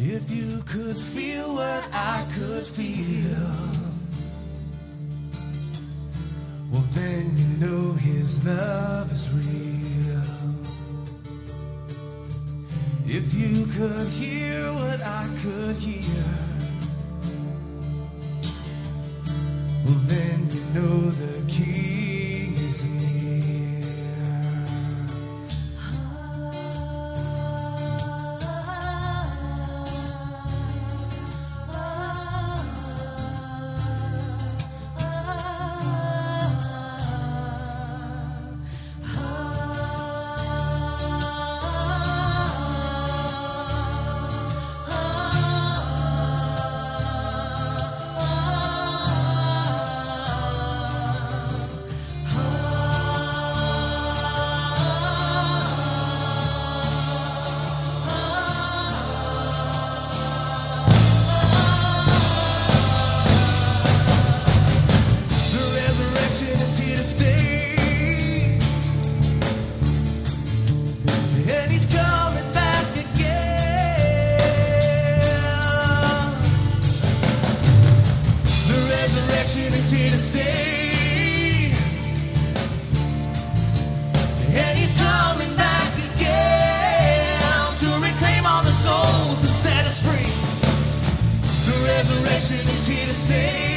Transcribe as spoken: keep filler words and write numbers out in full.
If you could feel what I could feel, well then you know his love is real. If you could hear what I could hear, well then you know the king is near. Is here to stay, and he's coming back again. The resurrection is here to stay, and he's coming back again to reclaim all the souls and set us free. The resurrection is here to stay.